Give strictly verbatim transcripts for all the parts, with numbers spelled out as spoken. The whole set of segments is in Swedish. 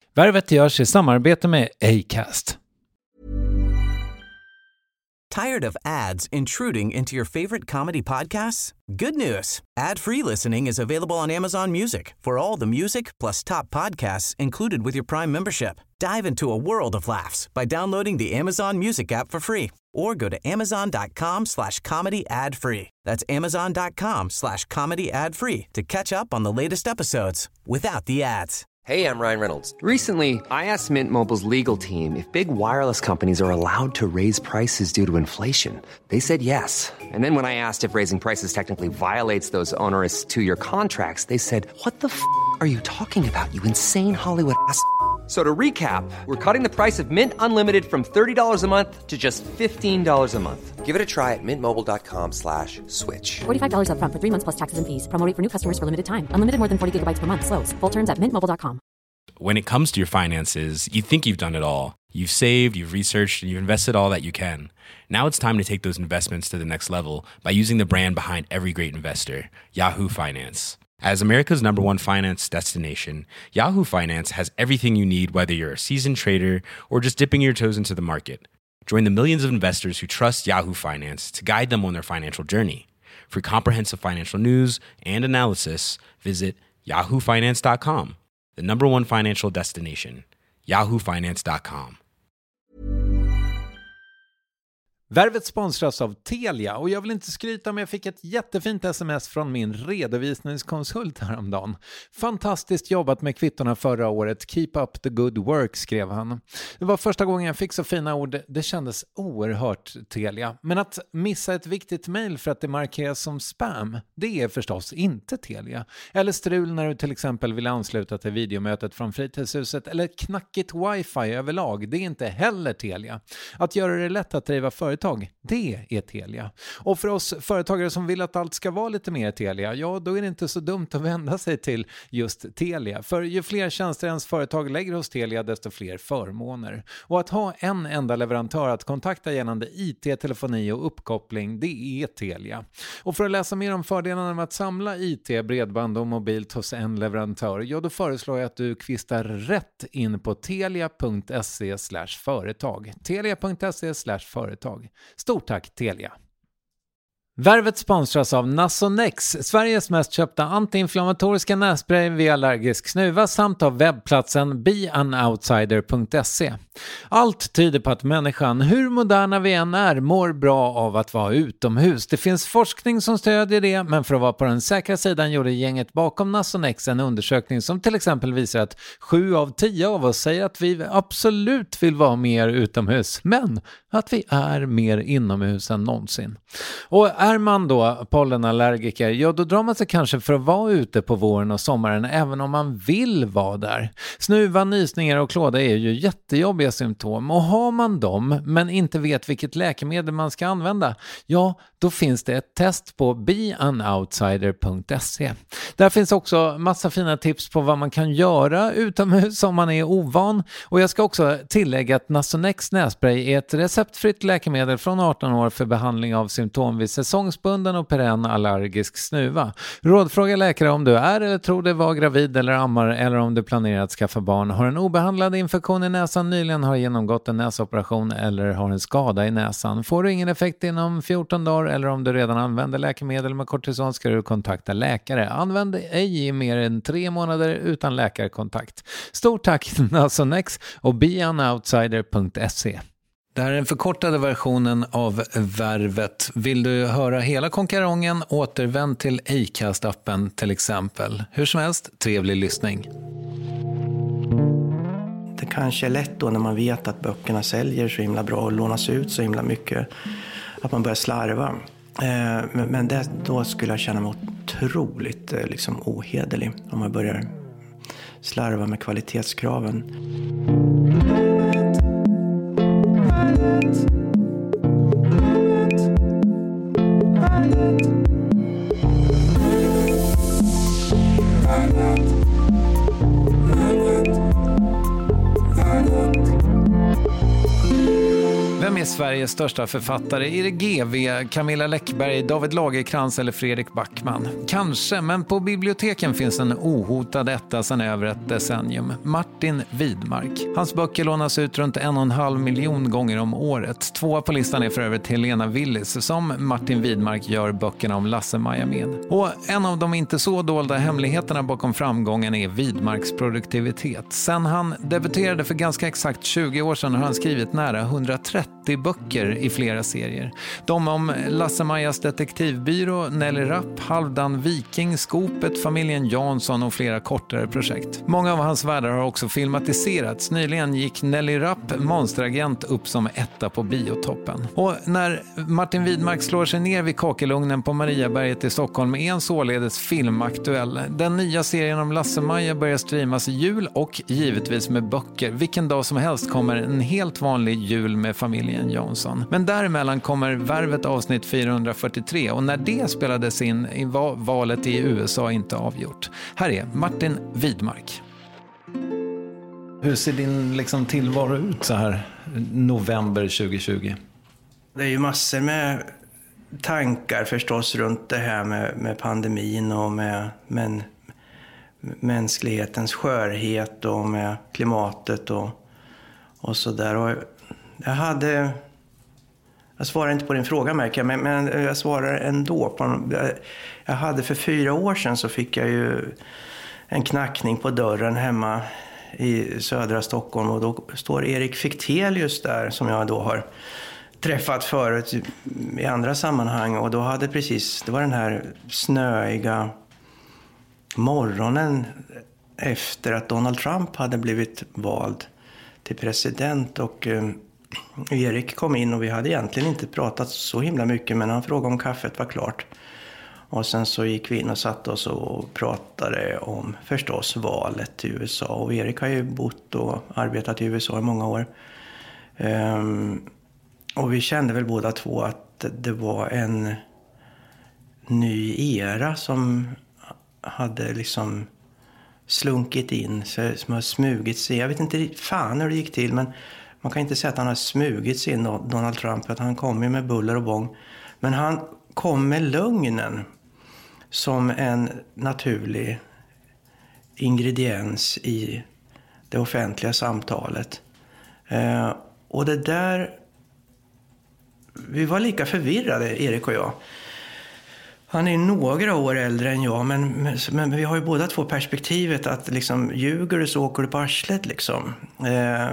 Värvet görs i samarbete med Acast. Tired of ads intruding into your favorite comedy podcasts? Good news. Ad-free listening is available on Amazon Music for all the music plus top podcasts included with your Prime membership. Dive into a world of laughs by downloading the Amazon Music app for free or go to amazon.com slash comedy ad free. That's amazon.com slash comedy ad free to catch up on the latest episodes without the ads. Hey, I'm Ryan Reynolds. Recently, I asked Mint Mobile's legal team if big wireless companies are allowed to raise prices due to inflation. They said yes. And then when I asked if raising prices technically violates those onerous two-year contracts, they said, what the f*** are you talking about, you insane Hollywood ass f- So to recap, we're cutting the price of Mint Unlimited from thirty dollars a month to just fifteen dollars a month. Give it a try at mintmobile.com slash switch. forty-five dollars up front for three months plus taxes and fees. Promo rate for new customers for limited time. Unlimited more than forty gigabytes per month. Slows full terms at mint mobile dot com. When it comes to your finances, you think you've done it all. You've saved, you've researched, and you've invested all that you can. Now it's time to take those investments to the next level by using the brand behind every great investor, Yahoo Finance. As America's number one finance destination, Yahoo Finance has everything you need, whether you're a seasoned trader or just dipping your toes into the market. Join the millions of investors who trust Yahoo Finance to guide them on their financial journey. For comprehensive financial news and analysis, visit yahoo finance dot com, the number one financial destination, yahoo finance dot com. Värvet sponsras av Telia och jag vill inte skryta, men jag fick ett jättefint sms från min redovisningskonsult häromdagen. Fantastiskt jobbat med kvittorna förra året. Keep up the good work, skrev han. Det var första gången jag fick så fina ord. Det kändes oerhört Telia. Men att missa ett viktigt mejl för att det markeras som spam, det är förstås inte Telia. Eller strul när du till exempel vill ansluta till videomötet från fritidshuset, eller knackigt wifi överlag. Det är inte heller Telia. Att göra det lätt att driva företag, det är Telia. Och för oss företagare som vill att allt ska vara lite mer Telia, ja, då är det inte så dumt att vända sig till just Telia. För ju fler tjänster ens företag lägger hos Telia, desto fler förmåner. Och att ha en enda leverantör att kontakta gällande I T, telefoni och uppkoppling, det är Telia. Och för att läsa mer om fördelarna med att samla I T, bredband och mobilt hos en leverantör, ja, då föreslår jag att du kvistar rätt in på telia.se slash företag. telia.se slash företag. Stort tack Telia. Värvet sponsras av Nasonex, Sveriges mest köpta antiinflammatoriska nässpray vid allergisk snuva, samt av webbplatsen be an outsider punkt se. Allt tyder på att människan, hur moderna vi än är, mår bra av att vara utomhus. Det finns forskning som stödjer det, men för att vara på den säkra sidan gjorde gänget bakom Nasonex en undersökning som till exempel visar att sju av tio av oss säger att vi absolut vill vara mer utomhus, men att vi är mer inomhus än någonsin. Och är man då pollenallergiker, ja, då drar man sig kanske för att vara ute på våren och sommaren även om man vill vara där. Snuva, nysningar och klåda är ju jättejobbiga symptom, och har man dem men inte vet vilket läkemedel man ska använda, ja, då finns det ett test på be an outsider punkt se. Där finns också massa fina tips på vad man kan göra utomhus om man är ovan, och jag ska också tillägga att Nasonex nässpray är ett receptfritt läkemedel från arton år för behandling av symptom vid säsongsbunden och perenn allergisk snuva. Rådfråga läkare om du är eller tror dig vara gravid eller ammar, eller om du planerar att skaffa barn, har en obehandlad infektion i näsan, nyligen har genomgått en näsoperation eller har en skada i näsan. Får du ingen effekt inom fjorton dagar, eller om du redan använder läkemedel med kortison, ska du kontakta läkare. Använd ej i mer än tre månader utan läkarkontakt. Stort tack Nasonex och be an outsider punkt se. Det här är den förkortade versionen av Värvet. Vill du höra hela konkarongen, återvänd till Acast-appen till exempel. Hur som helst, trevlig lyssning. Det kanske är lätt då när man vet att böckerna säljer så himla bra och lånas ut så himla mycket, att man börjar slarva. Men det, då skulle jag känna mig otroligt liksom, ohederlig om man börjar slarva med kvalitetskraven. Vem är Sveriges största författare? Är det G V, Camilla Läckberg, David Lagerkrans eller Fredrik Backman? Kanske, men på biblioteken finns en ohotad etta sedan över ett decennium. Martin Widmark. Hans böcker lånas ut runt en och en halv miljon gånger om året. Två på listan är för övrigt Helena Willis, som Martin Widmark gör böckerna om Lasse-Maja med. Och en av de inte så dolda hemligheterna bakom framgången är Widmarks produktivitet. Sen han debuterade för ganska exakt tjugo år sedan har han skrivit nära hundratrettio böcker i flera serier. De om Lasse-Majas detektivbyrå, Nelly Rapp, Halvdan Viking, Skopet, familjen Jansson och flera kortare projekt. Många av hans världar har också filmatiserats. Nyligen gick Nelly Rapp, Monsteragent, upp som etta på biotoppen. Och när Martin Widmark slår sig ner vid kakelugnen på Mariaberget i Stockholm är en således filmaktuell. Den nya serien om Lasse-Maja börjar streamas i jul och givetvis med böcker. Vilken dag som helst kommer en helt vanlig jul med familjen Jansson. Men däremellan kommer Värvet avsnitt fyrahundrafyrtiotre och när det spelades in var valet i U S A inte avgjort. Här är Martin Widmark. Hur ser din liksom tillvaro ut så här november tjugohundratjugo? Det är ju massor med tankar förstås runt det här med, med pandemin och med men, mänsklighetens skörhet och med klimatet och, och så där. Och jag hade... Jag svarar inte på din fråga, märker jag, men, men jag svarar ändå. På, jag hade för fyra år sedan så fick jag ju en knackning på dörren hemma i södra Stockholm. Och då står Erik Fichtelius där som jag då har träffat förut i andra sammanhang. Och då hade precis, det var den här snöiga morgonen efter att Donald Trump hade blivit vald till president. Och eh, Erik kom in och vi hade egentligen inte pratat så himla mycket, men han frågade om kaffet var klart. Och sen så gick vi in och satt oss och pratade om förstås valet i U S A. Och Erik har ju bott och arbetat i U S A i många år. Um, och vi kände väl båda två att det var en ny era som hade liksom slunkit in, som har smugit sig. Jag vet inte fan hur det gick till, men man kan inte säga att han har smugit sig in, Donald Trump, att han kom ju med buller och bång. Men han kom med lögnen som en naturlig ingrediens i det offentliga samtalet. Eh, och det där... Vi var lika förvirrade, Erik och jag. Han är några år äldre än jag, men, men, men vi har ju båda två perspektivet att liksom, ljuger du så åker du på arslet liksom. Eh,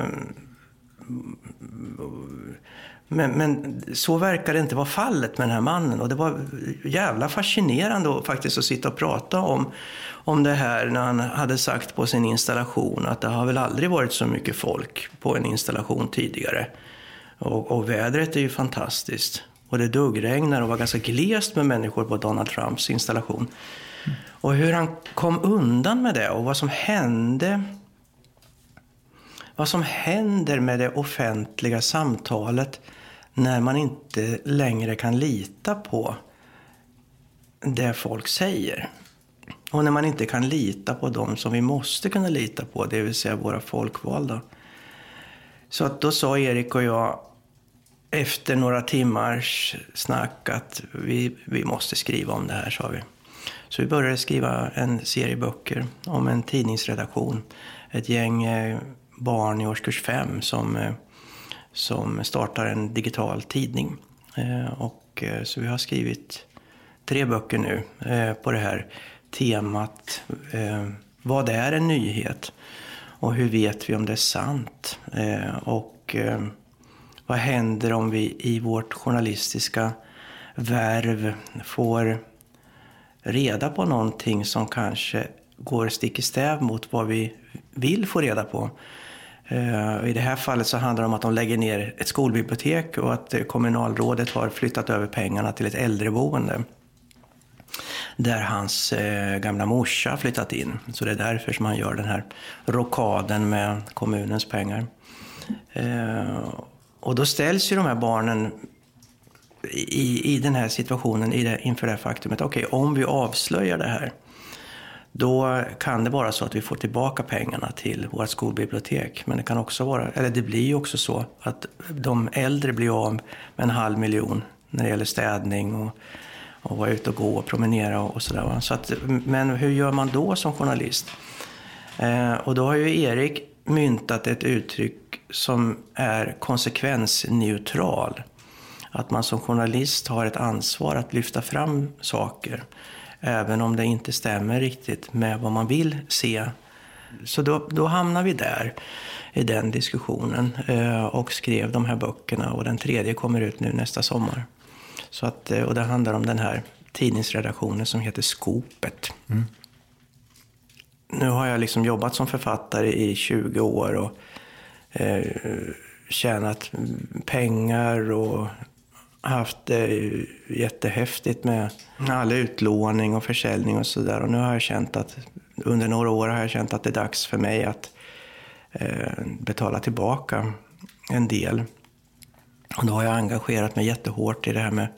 Men, men så verkar det inte vara fallet med den här mannen. Och det var jävla fascinerande faktiskt att sitta och prata om, om det här när han hade sagt på sin installation att det har väl aldrig varit så mycket folk på en installation tidigare. Och, och vädret är ju fantastiskt. Och det duggregnar och var ganska glest med människor på Donald Trumps installation. Mm. Och hur han kom undan med det och vad som hände... Vad som händer med det offentliga samtalet när man inte längre kan lita på det folk säger. Och när man inte kan lita på dem som vi måste kunna lita på, det vill säga våra folkvalda. Så att då sa Erik och jag efter några timmars snack att vi, vi måste skriva om det här, sa vi. Så vi började skriva en serie böcker om en tidningsredaktion. Ett gäng... barn i årskurs fem som, som startar en digital tidning. Och, så vi har skrivit tre böcker nu på det här temat. Vad är en nyhet? Och hur vet vi om det är sant? Och vad händer om vi i vårt journalistiska värv får reda på någonting som kanske går stick i stäv mot vad vi vill få reda på? I det här fallet så handlar det om att de lägger ner ett skolbibliotek och att kommunalrådet har flyttat över pengarna till ett äldreboende där hans gamla morsa flyttat in. Så det är därför som han gör den här rockaden med kommunens pengar. Och då ställs ju de här barnen i, i den här situationen i det, inför det här faktumet. Okej, om vi avslöjar det här, då kan det vara så att vi får tillbaka pengarna till vårt skolbibliotek. Men det kan också vara, eller det blir ju också så att de äldre blir av med en halv miljon när det gäller städning och, och vara ute och gå och promenera och, och sådär. Så att, men hur gör man då som journalist? Eh, och då har ju Erik myntat ett uttryck som är konsekvensneutral. Att man som journalist har ett ansvar att lyfta fram saker även om det inte stämmer riktigt med vad man vill se. Så då, då hamnar vi där i den diskussionen eh, och skrev de här böckerna, och den tredje kommer ut nu nästa sommar. Så att, och det handlar om den här tidningsredaktionen som heter Skopet. Mm. Nu har jag liksom jobbat som författare i tjugo år och eh, tjänat pengar och haft det jättehäftigt med all utlåning och försäljning och sådär. Och nu har jag känt att, under några år har jag känt att det är dags för mig att eh, betala tillbaka en del. Och då har jag engagerat mig jättehårt i det här med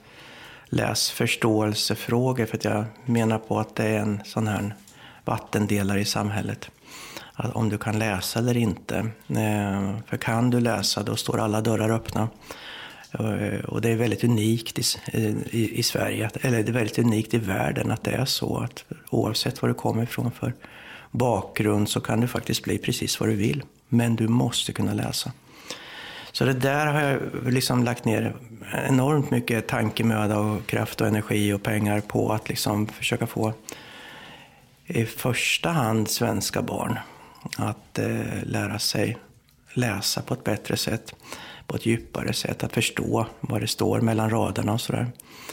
läsförståelsefrågor, för att jag menar på att det är en sån här vattendelare i samhället. Att om du kan läsa eller inte. Eh, för kan du läsa, då står alla dörrar öppna. Och det är väldigt unikt i, i, i Sverige, eller det är väldigt unikt i världen att det är så att oavsett var du kommer ifrån för bakgrund så kan du faktiskt bli precis vad du vill. Men du måste kunna läsa. Så det där har jag liksom lagt ner enormt mycket tankemöda och kraft och energi och pengar på att liksom försöka få i första hand svenska barn att eh, lära sig läsa på ett bättre sätt. På ett djupare sätt, att förstå vad det står mellan raderna och sådär.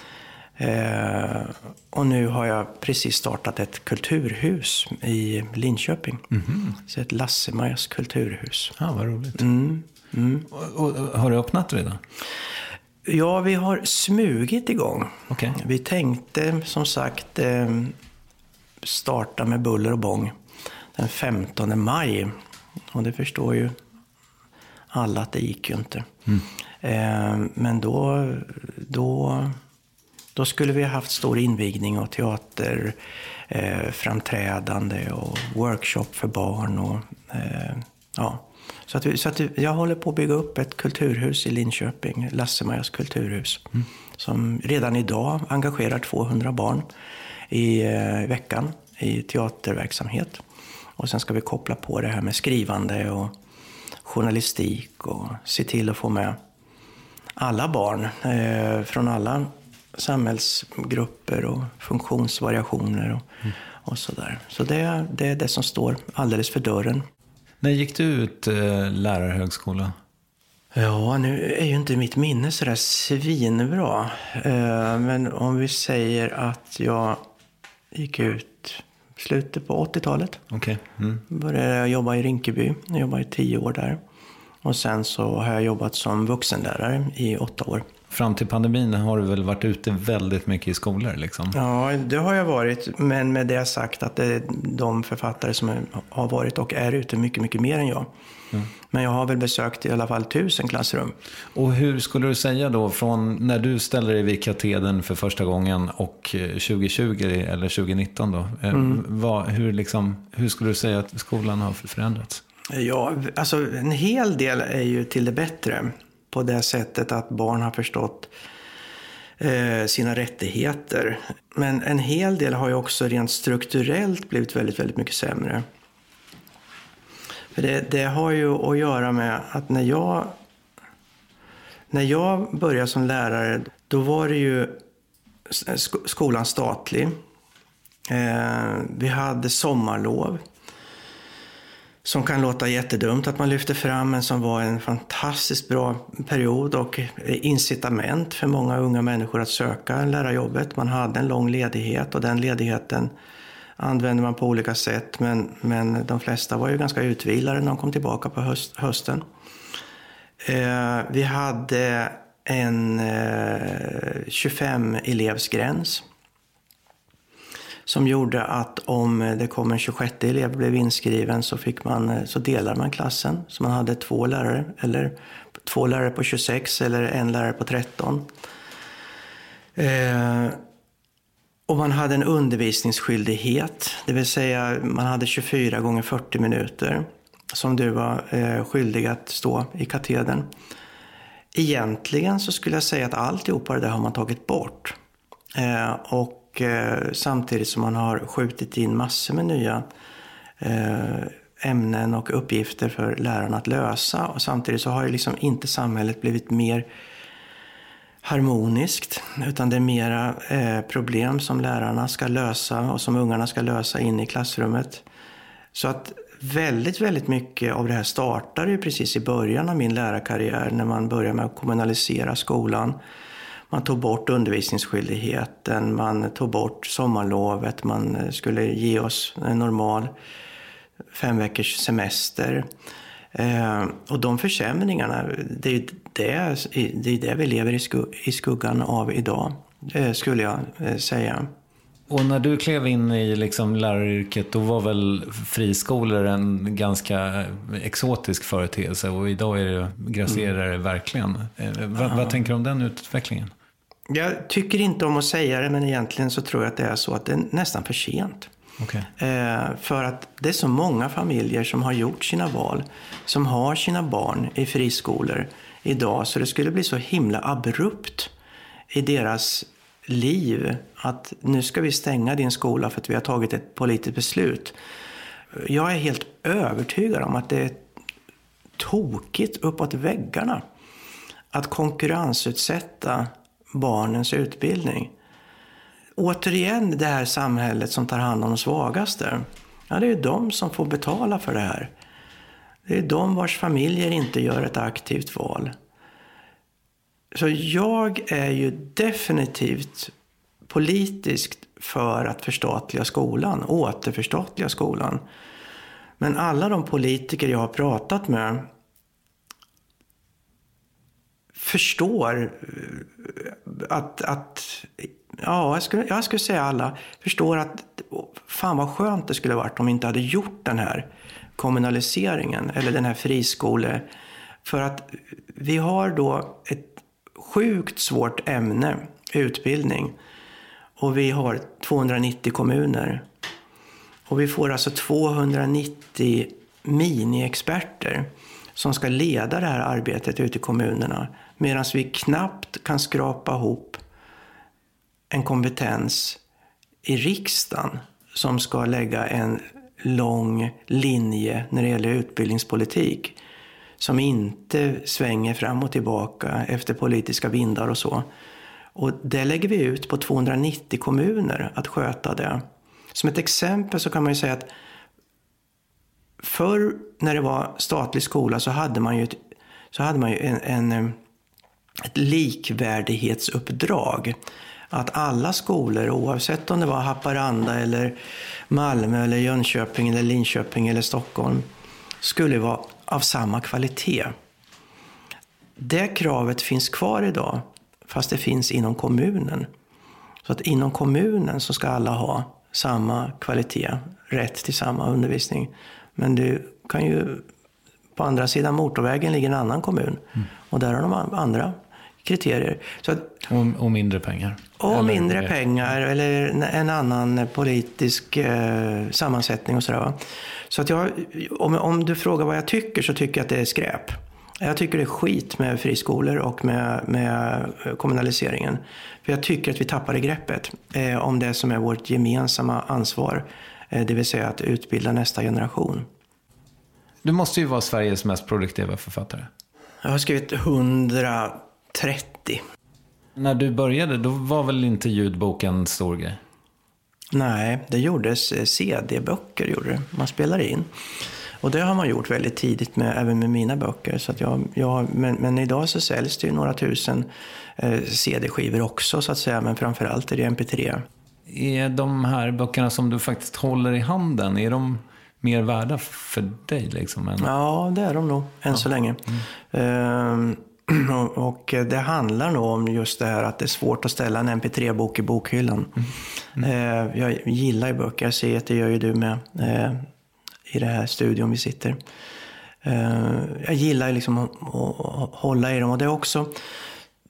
Eh, och nu har jag precis startat ett kulturhus i Linköping. Mm-hmm. Så ett Lasse-Majas kulturhus. Ja, vad roligt. Mm, mm. Och, och, har du öppnat det redan? Ja, vi har smugit igång. Okay. Vi tänkte som sagt eh, starta med buller och bång den femtonde maj. Och det förstår ju alla att det gick ju inte. Mm. Eh, men då, då, då skulle vi ha haft stor invigning och teater, eh, framträdande och workshop för barn. Och, eh, ja. Så, att vi, så att jag håller på att bygga upp ett kulturhus i Linköping, Lasse-Majas kulturhus. Mm. Som redan idag engagerar tvåhundra barn i eh, veckan i teaterverksamhet. Och sen ska vi koppla på det här med skrivande och journalistik och se till att få med alla barn eh, från alla samhällsgrupper och funktionsvariationer och, mm. och sådär. Så det, det är det som står alldeles för dörren. När gick du ut eh, lärarhögskola? Ja, nu är ju inte mitt minne så där svinbra. Eh, men om vi säger att jag gick ut slutet på åttiotalet. Okay. Mm. Började jag jobba i Rinkeby. Jag jobbade i tio år där. Och sen så har jag jobbat som vuxenlärare i åtta år. Fram till pandemin har du väl varit ute väldigt mycket i skolor liksom? Ja, det har jag varit. Men med det sagt att det är de författare som har varit och är ute mycket, mycket mer än jag. Mm. Men jag har väl besökt i alla fall tusen klassrum. Och hur skulle du säga då från när du ställer dig vid katedern för första gången och tjugo tjugo eller tjugo nitton då? Mm. Vad, hur, liksom, hur skulle du säga att skolan har förändrats? Ja, alltså en hel del är ju till det bättre. På det sättet att barn har förstått eh, sina rättigheter. Men en hel del har ju också rent strukturellt blivit väldigt, väldigt mycket sämre. För det, det har ju att göra med att när jag, när jag började som lärare, då var det ju sk- skolan statlig. Eh, vi hade sommarlov. Som kan låta jättedumt att man lyfter fram, men som var en fantastiskt bra period och incitament för många unga människor att söka lärarjobbet. Man hade en lång ledighet och den ledigheten använde man på olika sätt, men, men de flesta var ju ganska utvilade när de kom tillbaka på höst, hösten. Eh, vi hade en eh, tjugofem elevsgräns. Som gjorde att om det kom en tjugosjätte elev blev inskriven så, fick man, så delade man klassen. Så man hade två lärare, eller två lärare på tjugosex eller en lärare på tretton. Eh, Och man hade en undervisningsskyldighet, det vill säga man hade tjugofyra gånger fyrtio minuter som du var eh, skyldig att stå i katedern. Egentligen så skulle jag säga att alltihopa det där har man tagit bort. Eh, och eh, samtidigt som man har skjutit in massor med nya eh, ämnen och uppgifter för lärarna att lösa. Och samtidigt så har ju liksom inte samhället blivit mer harmoniskt, utan det är mera eh, problem som lärarna ska lösa och som ungarna ska lösa in i klassrummet. Så att väldigt, väldigt mycket av det här startade ju precis i början av min lärarkarriär när man började med att kommunalisera skolan. Man tog bort undervisningsskyldigheten, man tog bort sommarlovet, man skulle ge oss en normal fem veckors semester. Eh, och de försämringarna, det är det, det, är det vi lever i, skug, i skuggan av idag, eh, skulle jag eh, säga. Och när du klev in i liksom läraryrket, då var väl friskolor en ganska exotisk företeelse, och idag är det grasserar mm. verkligen. Eh, vad, vad tänker du om den utvecklingen? Jag tycker inte om att säga det, men egentligen så tror jag att det är så att det är nästan för sent. Okay. Eh, för att det är så många familjer som har gjort sina val, som har sina barn i friskolor idag, så det skulle bli så himla abrupt i deras liv att nu ska vi stänga din skola för att vi har tagit ett politiskt beslut. Jag är helt övertygad om att det är tokigt uppåt väggarna att konkurrensutsätta barnens utbildning. Återigen det här samhället som tar hand om de svagaste. Ja, det är ju de som får betala för det här. Det är de vars familjer inte gör ett aktivt val. Så jag är ju definitivt politiskt för att förstatliga skolan, återförstatliga skolan. Men alla de politiker jag har pratat med förstår att, att ja, jag skulle, jag skulle säga alla förstår att fan vad skönt det skulle varit om vi inte hade gjort den här kommunaliseringen eller den här friskole. För att vi har då ett sjukt svårt ämne, utbildning, och vi har tvåhundranittio kommuner. Och vi får alltså tvåhundranittio mini-experter som ska leda det här arbetet ute i kommunerna. Medan vi knappt kan skrapa ihop en kompetens i riksdagen som ska lägga en lång linje när det gäller utbildningspolitik. Som inte svänger fram och tillbaka efter politiska vindar och så. Och det lägger vi ut på tvåhundranittio kommuner att sköta det. Som ett exempel så kan man ju säga att förr när det var statlig skola så hade man ju, ett, så hade man ju en, en, ett likvärdighetsuppdrag. Att alla skolor, oavsett om det var Haparanda eller Malmö eller Jönköping eller Linköping eller Stockholm, skulle vara av samma kvalitet. Det kravet finns kvar idag, fast det finns inom kommunen. Så att inom kommunen så ska alla ha samma kvalitet, rätt till samma undervisning. Men du kan ju, på andra sidan motorvägen ligger en annan kommun. Mm. Och där har de andra kriterier. Så att, och, och mindre pengar. Och eller mindre det. pengar eller en annan politisk eh, sammansättning och sådär. Så att jag, om, om du frågar vad jag tycker så tycker jag att det är skräp. Jag tycker det är skit med friskolor och med, med kommunaliseringen. För jag tycker att vi tappar greppet eh, om det som är vårt gemensamma ansvar. Eh, det vill säga att utbilda nästa generation. Du måste ju vara Sveriges mest produktiva författare. Jag har skrivit hundratrettio. När du började, då var väl inte ljudboken en stor grej? Nej, det gjordes C D-böcker, gjorde det. Man spelar in. Och det har man gjort väldigt tidigt med, även med mina böcker. Så att jag, jag, men, men idag så säljs det ju några tusen eh, C D-skivor också så att säga. Men framförallt är det M P tre. Är de här böckerna som du faktiskt håller i handen, är de mer värda för dig liksom? Än... Ja, det är de nog, än ja. så länge. Mm. Uh, och det handlar nog om just det här att det är svårt att ställa en M P tre-bok i bokhyllan. Mm. Mm. Uh, jag gillar ju böcker, jag ser att det gör ju du med uh, i det här studion vi sitter. Uh, jag gillar liksom att, att hålla i dem, och det är också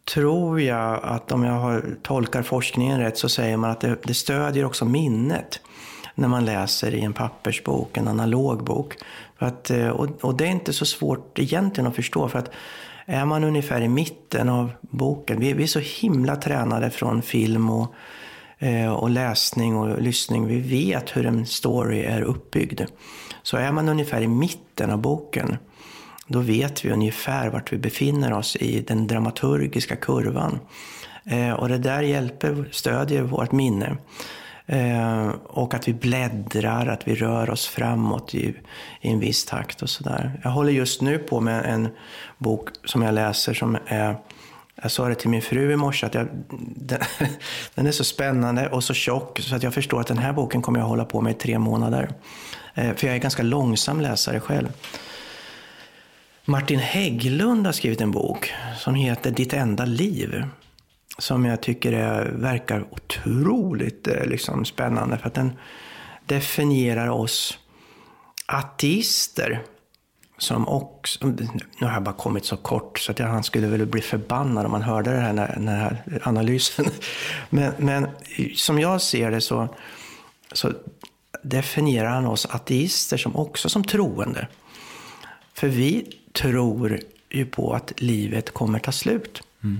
tror jag att om jag har, tolkar forskningen rätt så säger man att det, det stödjer också minnet när man läser i en pappersbok, en analog bok. För att, och, och det är inte så svårt egentligen att förstå, för att är man ungefär i mitten av boken, vi, vi är så himla tränade från film och, eh, och läsning och lyssning, vi vet hur en story är uppbyggd. Så är man ungefär i mitten av boken, då vet vi ungefär vart vi befinner oss i den dramaturgiska kurvan. Eh, och det där hjälper, stödjer vårt minne. Eh, och att vi bläddrar, att vi rör oss framåt i, i en viss takt och sådär. Jag håller just nu på med en bok som jag läser som är, jag sa det till min fru i morse, att jag, den, den är så spännande och så tjock så att jag förstår att den här boken kommer jag hålla på med i tre månader. Eh, för jag är ganska långsam läsare själv. Martin Hägglund har skrivit en bok som heter Ditt enda liv. Som jag tycker är, verkar otroligt liksom, spännande. För att den definierar oss ateister. Som också, nu har jag bara kommit så kort så att jag, han skulle väl bli förbannad om man hörde det här, den här analysen. Men, men som jag ser det så, så definierar han oss ateister som också som troende. För vi tror ju på att livet kommer ta slut. Mm.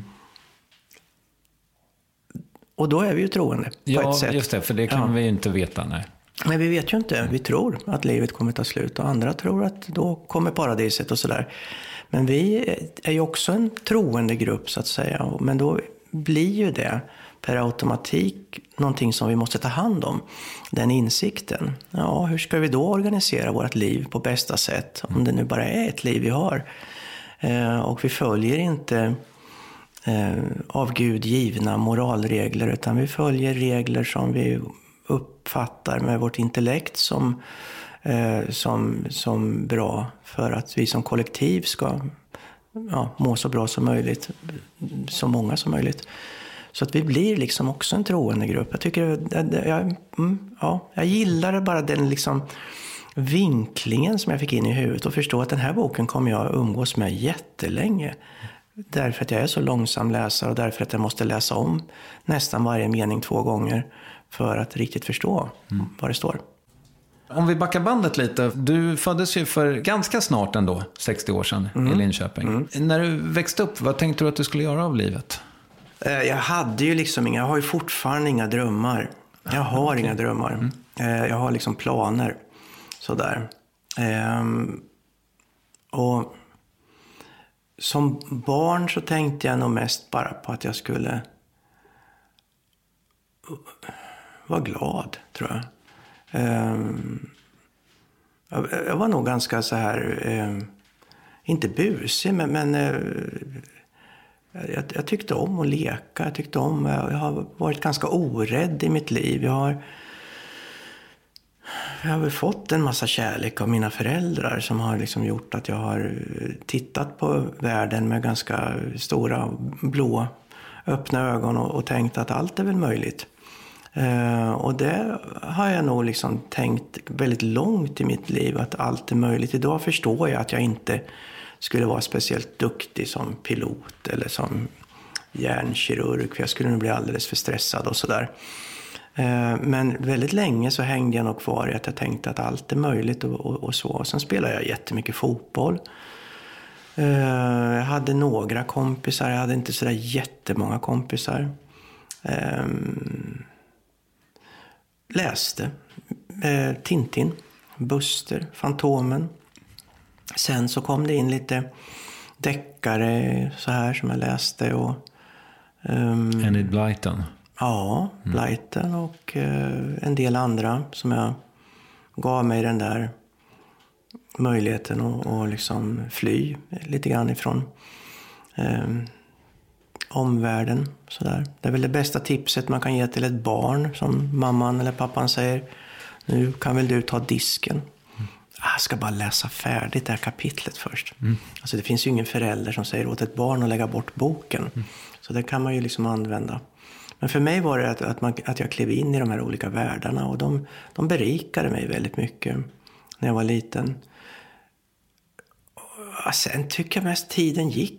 Och då är vi ju troende på ja, ett sätt. Just det, för det kan ja. vi ju inte veta. Nej. Men vi vet ju inte. Vi tror att livet kommer ta slut och andra tror att då kommer paradiset och sådär. Men vi är ju också en troende grupp så att säga. Men då blir ju det per automatik någonting som vi måste ta hand om. Den insikten. Ja, hur ska vi då organisera vårt liv på bästa sätt? Om det nu bara är ett liv vi har. Eh, och vi följer inte eh, av Gud givna moralregler. Utan vi följer regler som vi uppfattar med vårt intellekt som, eh, som, som bra. För att vi som kollektiv ska ja, må så bra som möjligt. Så många som möjligt. Så att vi blir liksom också en troende grupp. Jag tycker jag, mm, ja, jag gillar bara den liksom vinklingen som jag fick in i huvudet och förstå att den här boken kommer jag umgås med jättelänge. Därför att jag är så långsam läsare och därför att jag måste läsa om nästan varje mening två gånger för att riktigt förstå mm. vad det står. Om vi backar bandet lite, du föddes ju för ganska snart ändå, sextio år sedan mm. i Linköping. Mm. När du växte upp, vad tänkte du att du skulle göra av livet? Jag hade ju liksom inga, jag har ju fortfarande inga drömmar. Jag har okay. inga drömmar. Mm. Jag har liksom planer. Sådär. Ehm, och som barn så tänkte jag nog mest bara på att jag skulle vara glad, tror jag. Ehm, jag var nog ganska så här, eh, inte busig, men, men eh, Jag, jag tyckte om att leka. Jag tyckte om, jag har varit ganska orädd i mitt liv. Jag har, jag har fått en massa kärlek av mina föräldrar som har liksom gjort att jag har tittat på världen med ganska stora blå öppna ögon och, och tänkt att allt är väl möjligt. Uh, och det har jag nog liksom tänkt väldigt långt i mitt liv, att allt är möjligt. Idag förstår jag att jag inte skulle vara speciellt duktig som pilot eller som hjärnkirurg, för jag skulle nog bli alldeles för stressad och sådär. Men väldigt länge så hängde jag nog kvar i att jag tänkte att allt är möjligt och, och, och så. Sen spelade jag jättemycket fotboll. Jag hade några kompisar, jag hade inte sådär jättemånga kompisar. Läste Tintin, Buster, Fantomen. Sen så kom det in lite deckare så här som jag läste. Och, um, Enid Blyton. Ja, Blyton mm. och uh, en del andra som jag gav mig den där möjligheten att och liksom fly lite grann ifrån um, omvärlden. Så där. Det är väl det bästa tipset man kan ge till ett barn, som mamman eller pappan säger. Nu kan väl du ta disken. Jag ska bara läsa färdigt det här kapitlet först. Mm. Alltså det finns ju ingen förälder som säger åt ett barn att lägga bort boken. Mm. Så det kan man ju liksom använda. Men för mig var det att, att, man, att jag klev in i de här olika världarna. Och de, de berikade mig väldigt mycket när jag var liten. Och sen tycker jag mest tiden gick.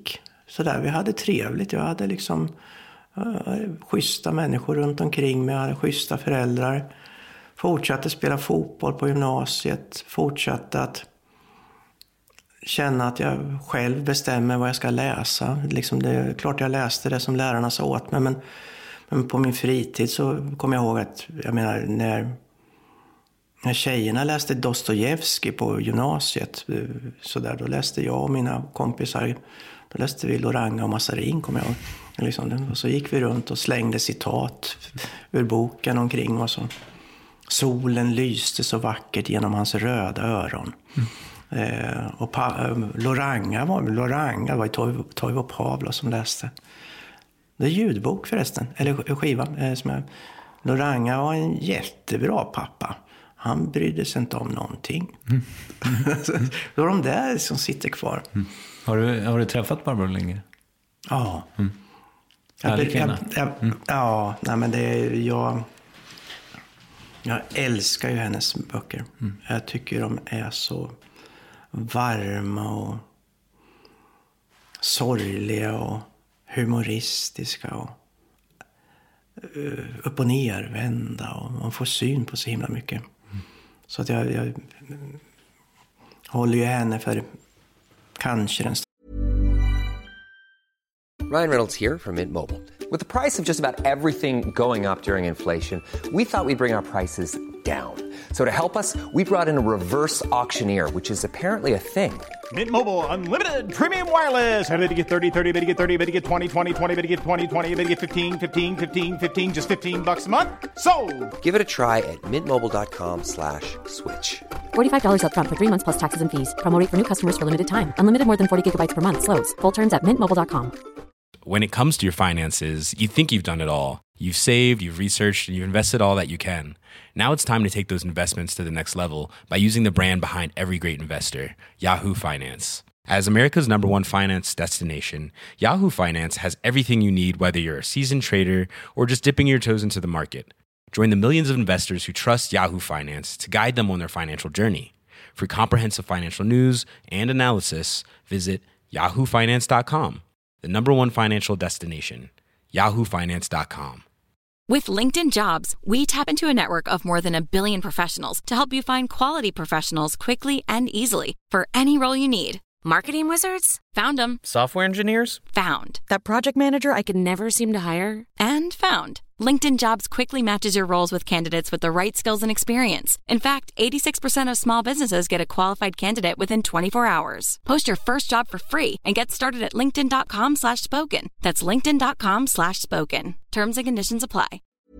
sådär, vi hade trevligt. Jag hade liksom uh, schyssta människor runt omkring mig. Jag hade schyssta föräldrar. Fortsatte spela fotboll på gymnasiet. Fortsatte att känna att jag själv bestämmer vad jag ska läsa. Liksom det är klart jag läste det som lärarna sa åt mig. Men, men på min fritid så kom jag ihåg att, jag menar, när, när tjejerna läste Dostojevskij på gymnasiet. Så där, då läste jag och mina kompisar, då läste vi Loranga och Massarin, kommer jag ihåg. Liksom, och så gick vi runt och slängde citat ur boken omkring och så. Solen lyste så vackert genom hans röda öron. Mm. Eh, och pa- Loranga var Loranga var Toivo, Toivo Pavla som läste. Det är ljudbok förresten, eller skiva. Eh, som är, Loranga var en jättebra pappa. Han brydde sig inte om någonting. Mm. Mm. Det var de där som sitter kvar. Mm. Har du, har du träffat Barbro länge? Ja. Mm. Jag, jag, jag, mm. Ja, nej men det är jag... Jag älskar ju hennes böcker. Mm. Jag tycker de är så varma och sorgliga och humoristiska och uh, upp- och nervända, och man får syn på så himla mycket. Mm. Så att jag, jag håller ju henne för kanske den. Ryan Reynolds here from Mint Mobile. With the price of just about everything going up during inflation, we thought we'd bring our prices down. So to help us, we brought in a reverse auctioneer, which is apparently a thing. Mint Mobile Unlimited Premium Wireless. How to get thirty, thirty, how to get thirty, how to get twenty, twenty, twenty, how to get twenty, twenty, how to get fifteen, fifteen, fifteen, fifteen, just fifteen bucks a month? Sold! Give it a try at mintmobile.com slash switch. forty-five dollars up front for three months plus taxes and fees. Promo rate for new customers for limited time. Unlimited more than forty gigabytes per month slows. Full terms at mint mobile dot com. When it comes to your finances, you think you've done it all. You've saved, you've researched, and you've invested all that you can. Now it's time to take those investments to the next level by using the brand behind every great investor, Yahoo Finance. As America's number one finance destination, Yahoo Finance has everything you need, whether you're a seasoned trader or just dipping your toes into the market. Join the millions of investors who trust Yahoo Finance to guide them on their financial journey. For comprehensive financial news and analysis, visit yahoo finance dot com. The number one financial destination, yahoo finance dot com. With LinkedIn Jobs, we tap into a network of more than a billion professionals to help you find quality professionals quickly and easily for any role you need. Marketing wizards? Found them. Software engineers? Found. That project manager I could never seem to hire? And found. LinkedIn Jobs quickly matches your roles with candidates with the right skills and experience. In fact, eighty-six percent of small businesses get a qualified candidate within twenty-four hours. Post your first job for free and get started at linkedin.com slash spoken. That's linkedin.com slash spoken. Terms and conditions apply.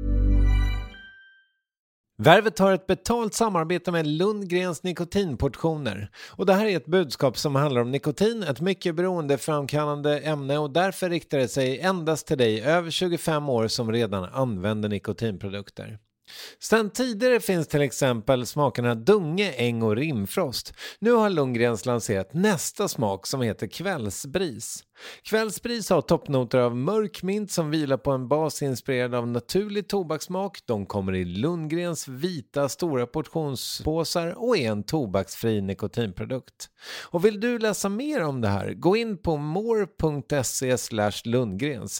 Värvet har ett betalt samarbete med Lundgrens nikotinportioner. Och det här är ett budskap som handlar om nikotin, ett mycket beroendeframkallande ämne, och därför riktar det sig endast till dig över tjugofem år som redan använder nikotinprodukter. Sedan tidigare finns till exempel smakerna Dunge, Äng och Rimfrost. Nu har Lundgrens lanserat nästa smak som heter Kvällsbris. Kvällsbris har toppnoter av mörk mint som vilar på en bas inspirerad av naturlig tobakssmak. De kommer i Lundgrens vita stora portionspåsar och är en tobaksfri nikotinprodukt. Och vill du läsa mer om det här, gå in på more.se slash Lundgrens.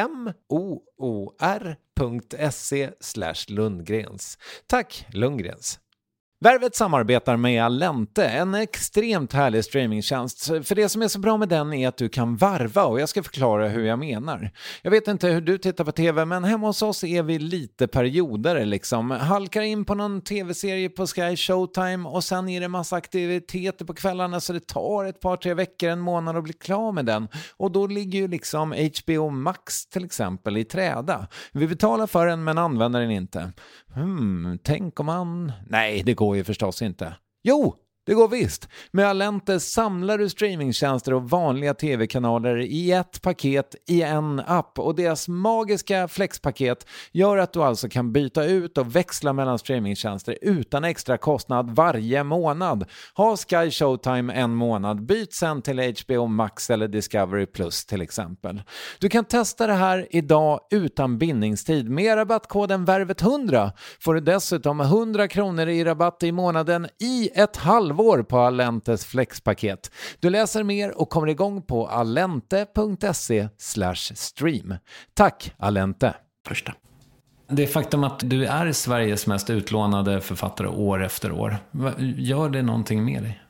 M-O-O-R.se slash Lundgrens. Tack Lundgrens. Värvet samarbetar med Allente, en extremt härlig streamingtjänst. För det som är så bra med den är att du kan varva, och jag ska förklara hur jag menar. Jag vet inte hur du tittar på tv, men hemma hos oss är vi lite perioder liksom. Halkar in på någon tv-serie på Sky Showtime och sen är det massa aktiviteter på kvällarna, så det tar ett par tre veckor, en månad att bli klar med den. Och då ligger ju liksom H B O Max till exempel i träda. Vi betalar för den men använder den inte. Hmm, tänk om man... Nej, det går ju förstås inte. Jo, det går visst. Med Allente samlar du streamingtjänster och vanliga tv-kanaler i ett paket i en app, och deras magiska flexpaket gör att du alltså kan byta ut och växla mellan streamingtjänster utan extra kostnad varje månad. Ha Sky Showtime en månad, byt sen till H B O Max eller Discovery Plus till exempel. Du kan testa det här idag utan bindningstid. Med rabattkoden värvet hundra får du dessutom hundra kronor i rabatt i månaden i ett halvår halvår på Allentes flexpaket. Du läser mer och kommer igång på allente.se slash stream. Tack Allente! Första. Det faktum att du är Sveriges mest utlånade författare år efter år, gör det någonting med dig?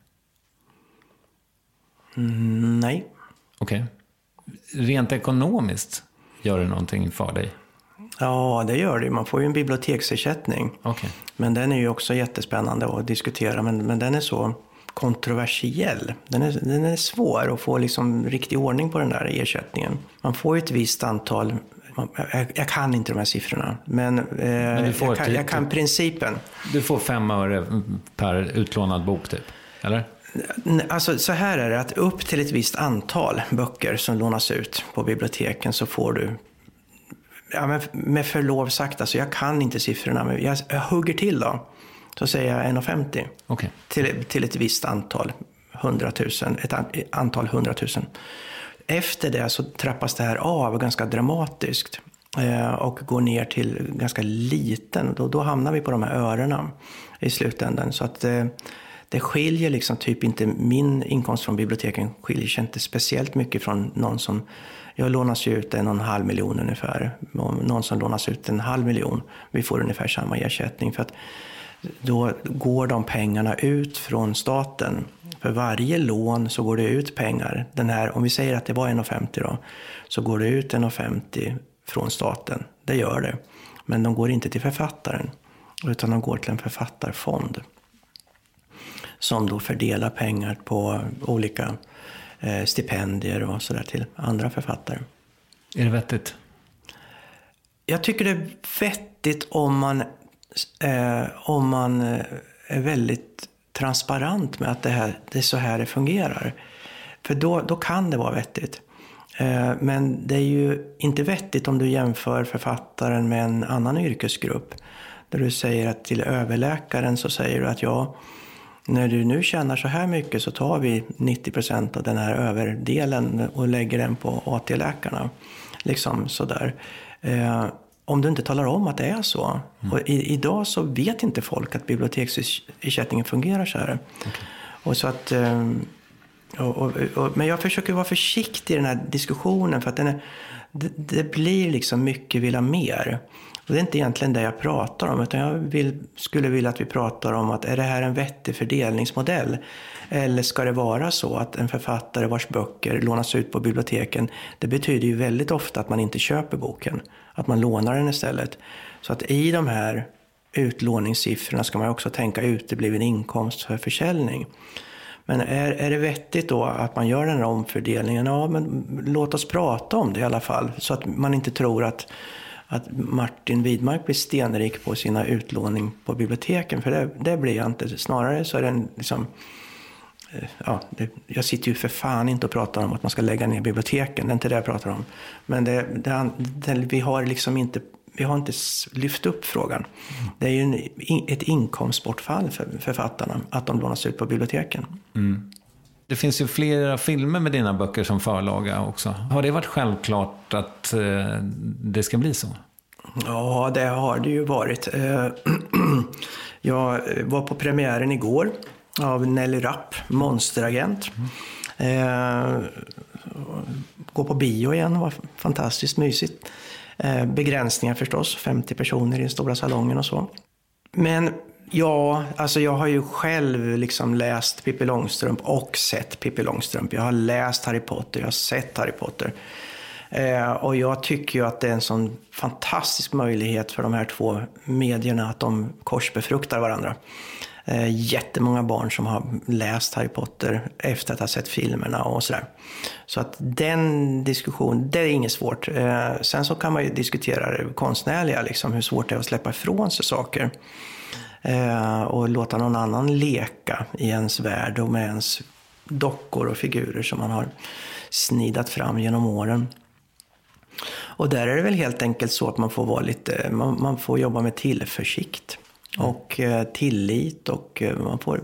Mm, nej. Okej. Okay. Rent ekonomiskt gör det någonting för dig? Ja, det gör det. Man får ju en biblioteksersättning. Okay. Men den är ju också jättespännande att diskutera. Men, men den är så kontroversiell. Den är, den är svår att få liksom riktig ordning på den där ersättningen. Man får ju ett visst antal... Jag, jag kan inte de här siffrorna. Men, eh, men du får jag, kan, jag kan principen. Du får fem öre per utlånad bok typ, eller? Alltså så här är det, att upp till ett visst antal böcker som lånas ut på biblioteken så får du, ja, men med förlov sagt, alltså jag kan inte siffrorna, men jag, jag hugger till då, så säger jag en komma femtio okay. till, till ett visst antal, hundratusen, ett antal hundratusen. Efter det så trappas det här av ganska dramatiskt eh, och går ner till ganska liten, då, då hamnar vi på de här örena i slutändan, så att eh, det skiljer liksom typ inte, min inkomst från biblioteken skiljer sig inte speciellt mycket från någon som, jag lånas ut en och en halv miljon ungefär. Någon som lånas ut en halv miljon, vi får ungefär samma ersättning, för att då går de pengarna ut från staten. För varje lån så går det ut pengar. Den här, om vi säger att det var en komma femtio då, så går det ut en komma femtio från staten. Det gör det. Men de går inte till författaren, utan de går till en författarfond som då fördelar pengar på olika eh, stipendier och sådär till andra författare. Är det vettigt? Jag tycker det är vettigt om man, eh, om man är väldigt transparent med att det, här, det är så här det fungerar. För då, då kan det vara vettigt. Eh, men det är ju inte vettigt om du jämför författaren med en annan yrkesgrupp. Där du säger att till överläkaren så säger du att ja, när du nu tjänar så här mycket så tar vi nittio procent av den här överdelen och lägger den på A T-läkarna. Liksom sådär. Eh, om du inte talar om att det är så. Mm. Och i, idag så vet inte folk att biblioteksersättningen fungerar så här. Okay. Och så att, eh, och, och, och, men jag försöker vara försiktig i den här diskussionen, för att den är, det, det blir liksom mycket vilja mer. Och det är inte egentligen det jag pratar om, utan jag vill, skulle vilja att vi pratar om att är det här en vettig fördelningsmodell? Eller ska det vara så att en författare vars böcker lånas ut på biblioteken, det betyder ju väldigt ofta att man inte köper boken, att man lånar den istället. Så att i de här utlåningssiffrorna ska man också tänka utebliven inkomst för försäljning. Men är, är det vettigt då att man gör den här omfördelningen? Ja, men låt oss prata om det i alla fall, så att man inte tror att att Martin Widmark blir stenrik på sina utlåning på biblioteken. För det, det blir jag inte. Snarare så är det en, liksom, ja, det, jag sitter ju för fan inte och pratar om att man ska lägga ner biblioteken. Det är inte det jag pratar om. Men det, det, det, vi har liksom inte, vi har inte lyft upp frågan. Mm. Det är ju en, ett inkomstbortfall för författarna att de lånas ut på biblioteken. Mm. Det finns ju flera filmer med dina böcker som förlaga också. Har det varit självklart att eh, det ska bli så? Ja, det har det ju varit. Eh, jag var på premiären igår av Nelly Rapp, Monsteragent. Eh, gå på bio igen, var fantastiskt mysigt. Eh, begränsningar förstås, femtio personer i den stora salongen och så. Men ja, alltså jag har ju själv liksom läst Pippi Långstrump och sett Pippi Långstrump. Jag har läst Harry Potter, jag har sett Harry Potter. Eh, och jag tycker ju att det är en sån fantastisk möjlighet för de här två medierna att de korsbefruktar varandra. Eh, jättemånga barn som har läst Harry Potter efter att ha sett filmerna och sådär. Så att den diskussion, det är inget svårt. Eh, sen så kan man ju diskutera det konstnärliga, liksom, hur svårt det är att släppa ifrån sig saker. Eh, och låta någon annan leka i ens värld och med ens dockor och figurer som man har snidat fram genom åren. Och där är det väl helt enkelt så att man får vara lite, man, man får jobba med tillförsikt och eh, tillit, och eh, man får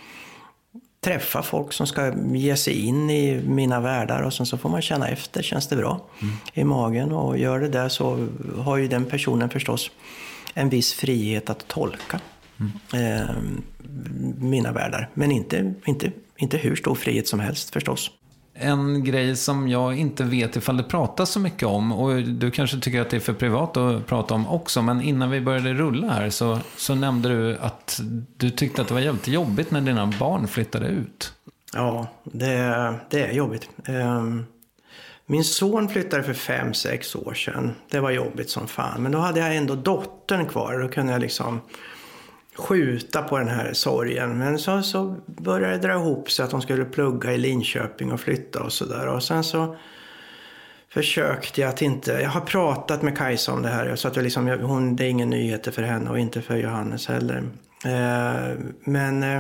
träffa folk som ska ge sig in i mina världar, och sen så får man känna efter, känns det bra mm. i magen, och gör det där så har ju den personen förstås en viss frihet att tolka Mm. Eh, mina världar. Men inte, inte, inte hur stor frihet som helst förstås. En grej som jag inte vet ifall det pratas så mycket om, och du kanske tycker att det är för privat att prata om också, men innan vi började rulla här så, så nämnde du att du tyckte att det var jävligt jobbigt när dina barn flyttade ut. Ja, det, det är jobbigt. Um, min son flyttade för fem, sex år sedan. Det var jobbigt som fan. Men då hade jag ändå dottern kvar. Då kunde jag liksom skjuta på den här sorgen. Men så, så började det dra ihop sig att de skulle plugga i Linköping och flytta och sådär. Och sen så försökte jag att inte... Jag har pratat med Kajsa om det här. Så att jag liksom, hon, det är ingen nyheter för henne och inte för Johannes heller. Uh, men... Uh,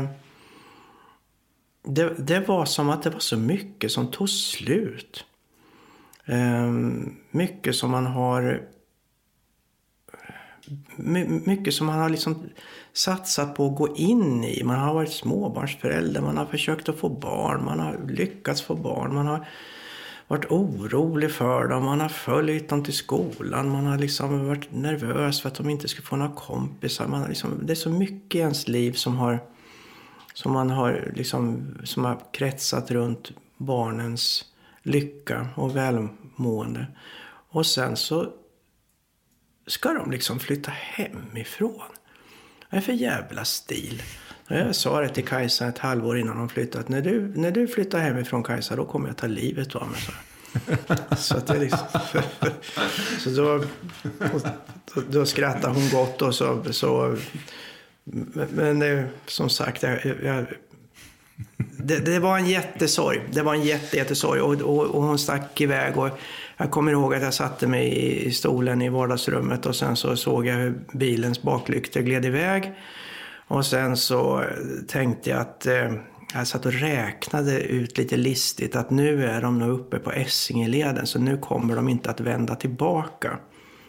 Det, det var som att det var så mycket som tog slut. Um, mycket som man har... My, mycket som man har liksom satsat på att gå in i. Man har varit småbarnsförälder, man har försökt att få barn, man har lyckats få barn, man har varit orolig för dem, man har följt dem till skolan, man har liksom varit nervös för att de inte ska få några kompisar. Man har liksom, det är så mycket i ens liv som har... Som man har liksom, som har kretsat runt barnens lycka och välmående. Och sen så ska de liksom flytta hemifrån. Det är för jävla stil. Jag sa det till Kajsa ett halvår innan de flyttat. När du, när du flyttar hemifrån, Kajsa, då kommer jag ta livet av mig. Så, så att det liksom... så då, då, då skrattar hon gott och så... så men det, som sagt, jag, jag, det, det var en jättesorg. Det var en jätte, jättesorg. Och, och, och hon stack iväg. Och jag kommer ihåg att jag satte mig i, i stolen i vardagsrummet. Och sen så såg jag hur bilens baklyktor gled iväg. Och sen så tänkte jag att... Eh, jag satt och räknade ut lite listigt att nu är de nog uppe på Essingeleden. Så nu kommer de inte att vända tillbaka.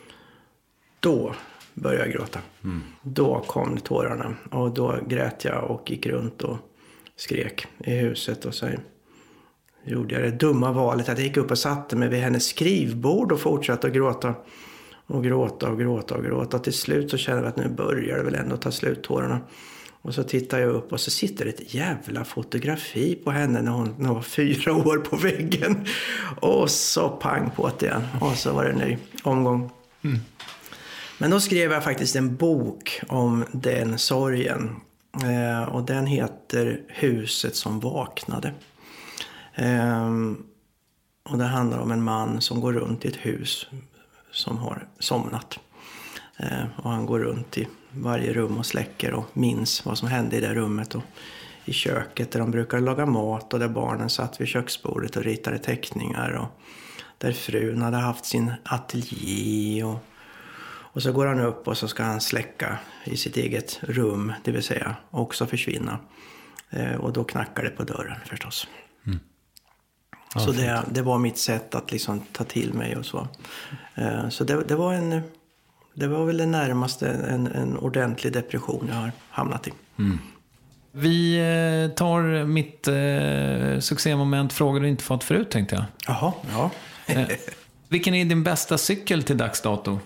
Då... började jag gråta. Mm. Då kom tårarna. Och då grät jag och gick runt och skrek i huset. Och så gjorde jag det dumma valet att jag gick upp och satte mig vid hennes skrivbord och fortsatte att gråta. Och gråta och gråta och gråta. Och till slut så kände jag att nu börjar det väl ändå ta slut tårarna. Och så tittar jag upp och så sitter ett jävla fotografi på henne när hon, när hon var fyra år på väggen. Och så pang på det igen. Och så var det en ny omgång. Mm. Men då skrev jag faktiskt en bok om den sorgen. Eh, och den heter Huset som vaknade. Eh, och det handlar om en man som går runt i ett hus som har somnat. Eh, och han går runt i varje rum och släcker och minns vad som hände i det rummet. Och i köket där de brukar laga mat och där barnen satt vid köksbordet och ritade teckningar. Och där frun hade haft sin ateljé och... Och så går han upp och så ska han släcka i sitt eget rum, det vill säga också försvinna. Eh, och då knackar det på dörren förstås. Mm. Ja, så det, det var mitt sätt att liksom ta till mig och så. Eh, så det, det var en, det var väl det närmaste en, en ordentlig depression jag har hamnat i. Mm. Vi eh, tar mitt eh, succémoment frågor du inte fått förut, tänkte jag. Jaha, ja. eh, vilken är din bästa cykel till dags dato?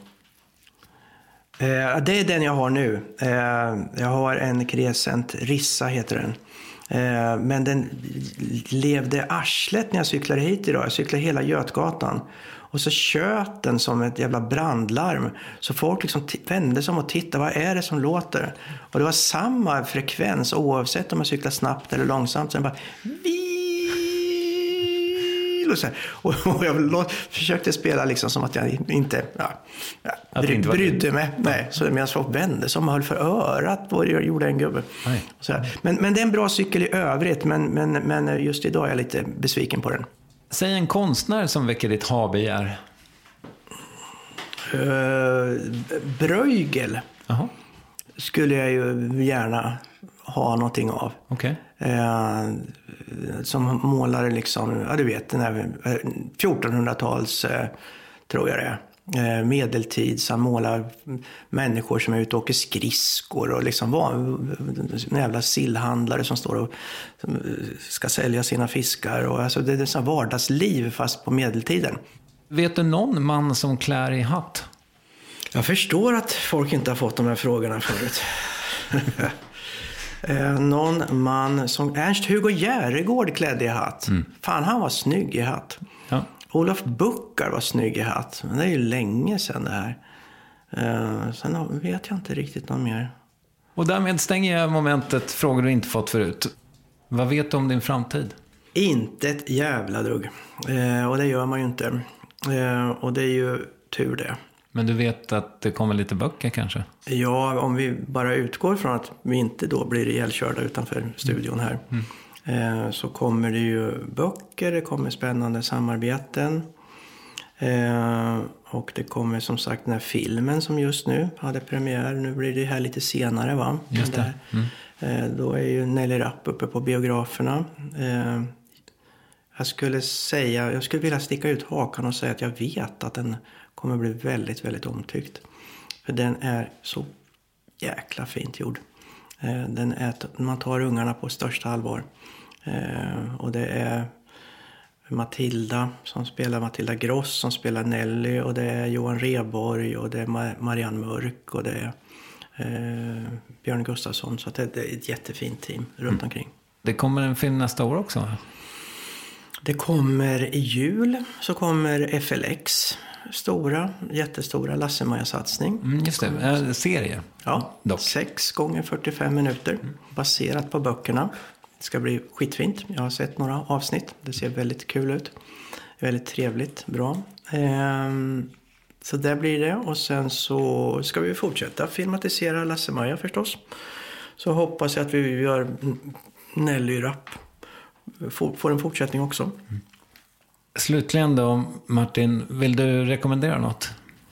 Eh, det är den jag har nu. Eh, jag har en Crescent Rissa heter den. Eh, men den levde arslet när jag cyklade hit idag. Jag cyklade hela Götgatan. Och så tjöt den som ett jävla brandlarm. Så folk liksom t- vände sig om och tittade. Vad är det som låter? Och det var samma frekvens oavsett om jag cyklar snabbt eller långsamt. Så den bara... Och, så och, och jag försökte spela liksom som att jag inte, ja, ja, bry, inte brydde mig. Nej, så medan folk vände som höll för örat vad jag gjorde en gubbe. Så men, men det är en bra cykel i övrigt, men, men, men just idag är jag lite besviken på den. Säg en konstnär som väcker ditt habegär. Uh, Bruegel. Aha. Skulle jag ju gärna ha någonting av. Okej. Okay. Eh, som målare liksom, ja du vet, den här fjortonhundratals eh, tror jag det är. Eh, medeltids, han målar människor som är ute och åker skridskor och liksom var en jävla sillhandlare som står och som ska sälja sina fiskar och alltså det är så vardagsliv fast på medeltiden. Vet du någon man som klär i hatt? Jag förstår att folk inte har fått de här frågorna förut. eh, någon man som Ernst-Hugo Järegård klädde i hatt. Mm. Fan, han var snygg i hatt. Ja. Olof Buckar var snygg i hatt. Men det är ju länge sedan det här. Eh, sen vet jag inte riktigt någon mer. Och därmed stänger jag momentet frågor du inte fått förut. Vad vet du om din framtid? Inte ett jävla drugg. Eh, och det gör man ju inte. Eh, och det är ju tur det. Men du vet att det kommer lite böcker kanske? Ja, om vi bara utgår från att vi inte då blir ihjälkörda utanför studion här. Mm. Eh, så kommer det ju böcker, det kommer spännande samarbeten. Eh, och det kommer som sagt den här filmen som just nu hade premiär. Nu blir det här lite senare, va? Just det. Mm. Eh, då är ju Nelly Rapp uppe på biograferna. Eh, jag skulle säga, jag skulle vilja sticka ut hakan och säga att jag vet att den kommer bli väldigt, väldigt omtyckt. För den är så jäkla fint gjord. Eh, den är, man tar ungarna på största allvar. Eh, och det är Matilda som spelar Matilda Gross som spelar Nelly, och det är Johan Rheborg och det är Marianne Mörk och det är eh, Björn Gustafsson, så att det, det är ett jättefint team runt mm. omkring. Det kommer en film nästa år också? Det kommer i jul, så kommer F L X, stora, jättestora Lasse-Maja-satsning. Mm, just det, en serie. Ja, dock. sex gånger fyrtiofem minuter, mm. baserat på böckerna. Det ska bli skitfint. Jag har sett några avsnitt. Det ser väldigt kul ut. Väldigt trevligt. Bra. Ehm, så där blir det. Och sen så ska vi fortsätta filmatisera Lasse-Maja förstås. Så hoppas jag att vi gör Nelly Rapp. Får en fortsättning också. Mm. Slutligen då, Martin. Vill du rekommendera något?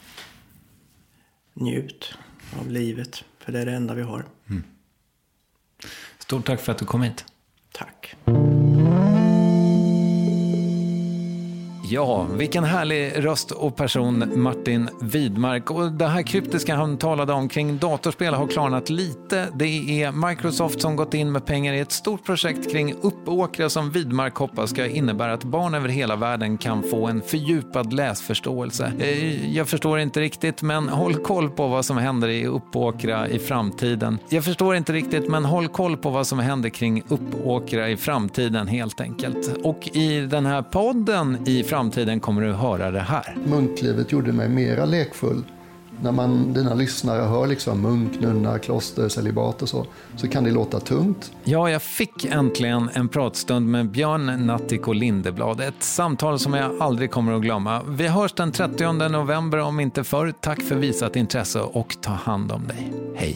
Njut av livet. För det är det enda vi har. Mm. Stort tack för att du kom hit. Tack. Ja, vilken härlig röst och person Martin Widmark. Och det här kryptiska han talade om kring datorspel har klarnat lite. Det är Microsoft som gått in med pengar i ett stort projekt kring Uppåkra som Widmark hoppas ska innebära att barn över hela världen kan få en fördjupad läsförståelse. Jag förstår inte riktigt, men håll koll på vad som händer i Uppåkra i framtiden. Jag förstår inte riktigt, men håll koll på vad som händer kring Uppåkra i framtiden helt enkelt. Och i den här podden i framtiden framtiden kommer du höra det här. Munklivet gjorde mig mera lekfull. När man, dina lyssnare hör liksom munk, nunna, kloster, celibat och så, så kan det låta tungt. Ja, jag fick äntligen en pratstund med Björn Nattiko Lindeblad. Ett samtal som jag aldrig kommer att glömma. Vi hörs den trettionde november om inte förr. Tack för visat intresse och ta hand om dig. Hej!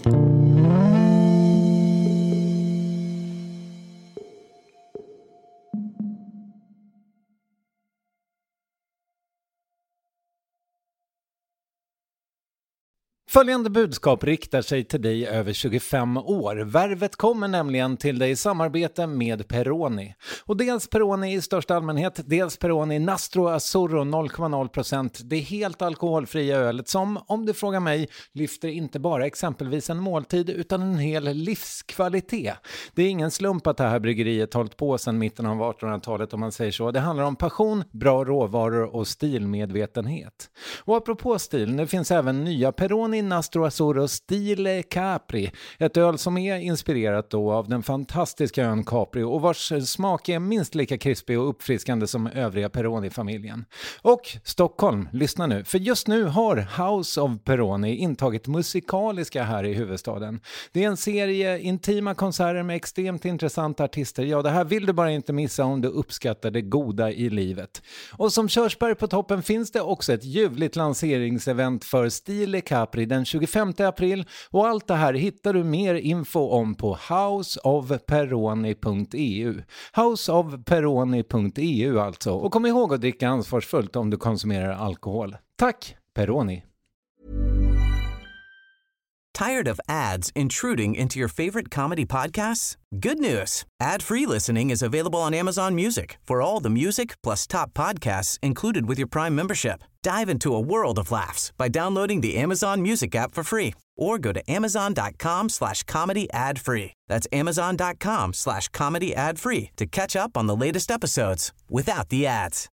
Följande budskap riktar sig till dig över tjugofem år. Värvet kommer nämligen till dig i samarbete med Peroni. Och dels Peroni i största allmänhet, dels Peroni Nastro Azzurro noll komma noll procent. Det är helt alkoholfria ölet som, om du frågar mig, lyfter inte bara exempelvis en måltid utan en hel livskvalitet. Det är ingen slump att det här bryggeriet hållit på sedan mitten av artonhundratalet om man säger så. Det handlar om passion, bra råvaror och stilmedvetenhet. Och apropå stil, det finns även nya Peroni Nastro Azzurro Stile Capri. Ett öl som är inspirerat då av den fantastiska ön Capri och vars smak är minst lika krispig och uppfriskande som övriga Peroni-familjen. Och Stockholm, lyssna nu. För just nu har House of Peroni intagit musikaliska här i huvudstaden. Det är en serie intima konserter med extremt intressanta artister. Ja, det här vill du bara inte missa om du uppskattar det goda i livet. Och som körsbär på toppen finns det också ett ljuvligt lanseringsevent för Stile Capri den tjugofemte april, och allt det här hittar du mer info om på house of peroni punkt e u. house of peroni punkt e u alltså. Och kom ihåg att dricka ansvarsfullt om du konsumerar alkohol. Tack, Peroni! Tired of ads intruding into your favorite comedy podcasts? Good news! Ad-free listening is available on Amazon Music for all the music plus top podcasts included with your Prime membership. Dive into a world of laughs by downloading the Amazon Music app for free or go to amazon.com slash comedy ad free. That's amazon.com slash comedy ad free to catch up on the latest episodes without the ads.